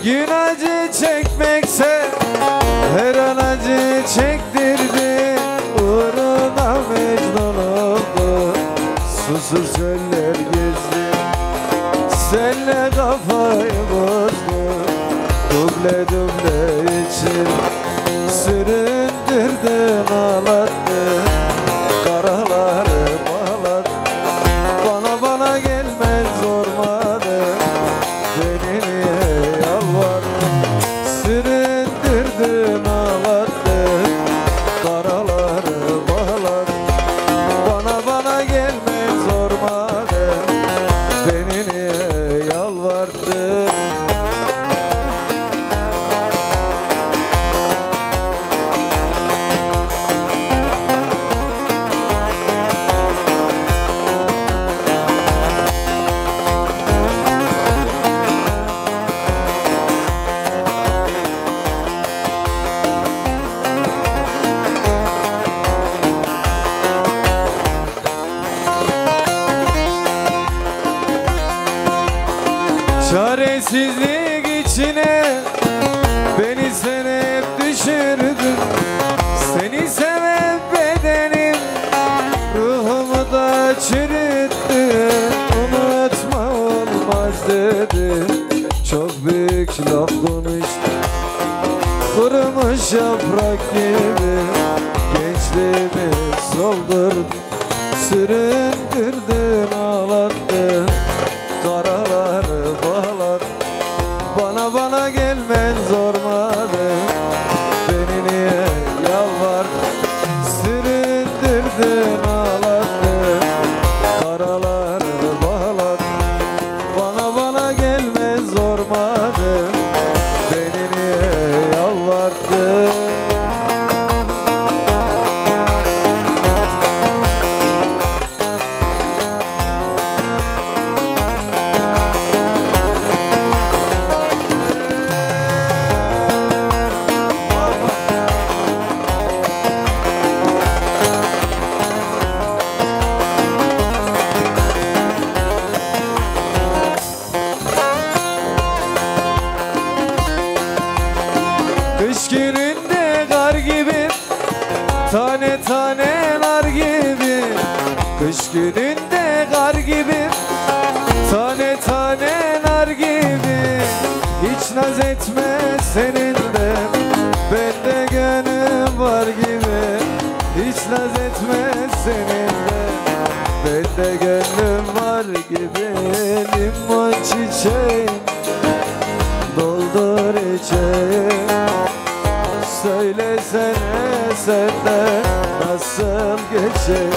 gün acı çekmekse her an acı çektirdi. Uğruna mecnun oldu, susuz çöller gezdi. Senle kafayı bozdu, duble duble için süründürdün, ağlattın, karaları bağlattın. Bana gelmez zormadın, beni niye yalvardın? Süründürdün, ağlattın, karaları bağlattın. Bana gelmez zormadın, beni niye yalvardın? Çaresizlik içine beni sen hep düşürdün. Seni seven bedenim ruhumu da çürüttü. Unutma olmaz dedi, çok büyük laf konuştu. Kurumuş yaprak gibi gençliğimi soldurdun. Süründürdün, ağlattın, karaları bağlattın. Bana gelmen zormadı, beni niye yalvardın? Süründürdün, ağlattın, karaları bağlattın. Bana gelmen zormadı, beni niye yalvardın? Kış gününde kar gibi, tane tane nar gibi. Kış gününde kar gibi, tane tane nar gibi. Hiç naz etme senin de, bende gönlüm var gibi. Hiç naz etme senin de, bende gönlüm var gibi. Limon çiçeğim, doldur içeyim. Söylesene sende nasıl geçecek?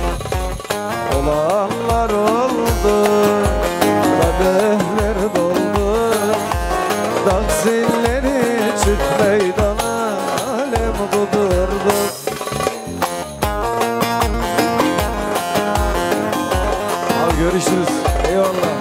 Olanlar oldu, kadehler doldu. Taksilleri çık meydana, alem kudurdu. Abi görüşürüz, eyvallah.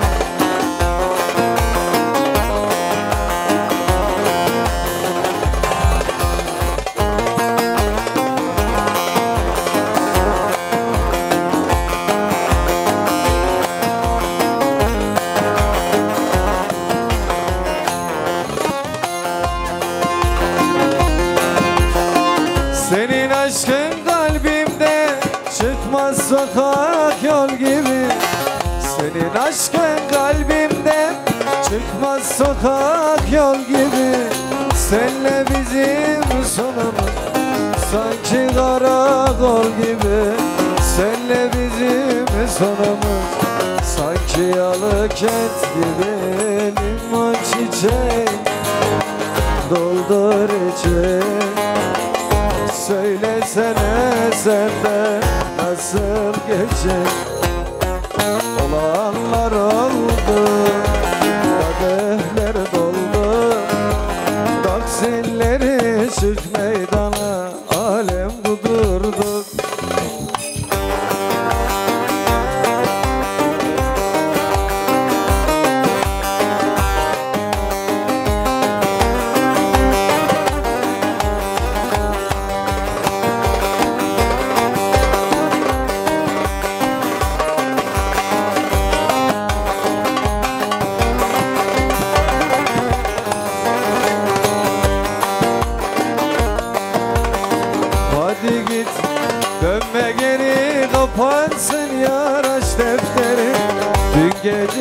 Senin aşkın kalbimde çıkmaz sokak yol gibi. Senin aşkın kalbimde çıkmaz sokak yol gibi. Senle bizim sonumuz sanki karakol gibi. Senle bizim sonumuz sanki Yalıkent gibi. Limon çiçeği, doldur içeyim. Söylesene sende nasıl geçecek? Olanlar oldu, kadehler doldu. Taksilleri çık meydana, alem kudurdu.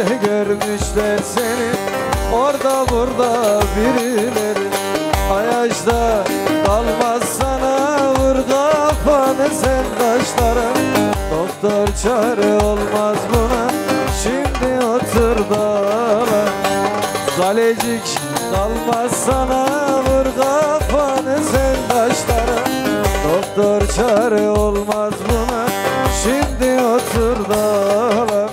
Nerede görmüşler seni orada burada birileri Ayaşta kalmaz sana vur kafanı sen taşlara Doktor çare olmaz buna şimdi otur dağla Zalecik kalmaz sana vur kafanı sen taşlara Doktor çare olmaz buna şimdi otur dağla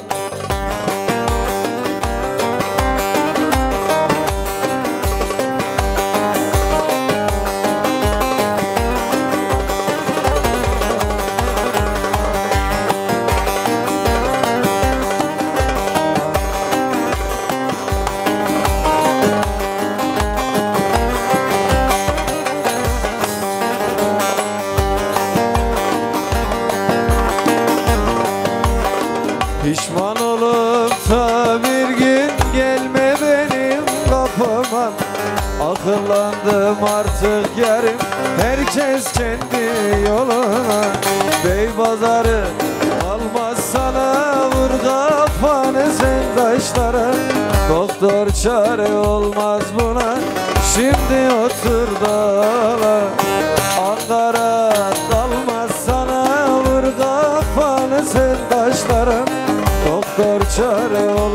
Pişman olup da bir gün gelme benim kapıma Akıllandım artık yarım herkes kendi yoluna Beypazarı almaz sana vur kafanı sen taşlara Doktor çare olmaz buna şimdi otur dağla Ankara kalmaz sana vur kafanı sen taşlara Doktor çare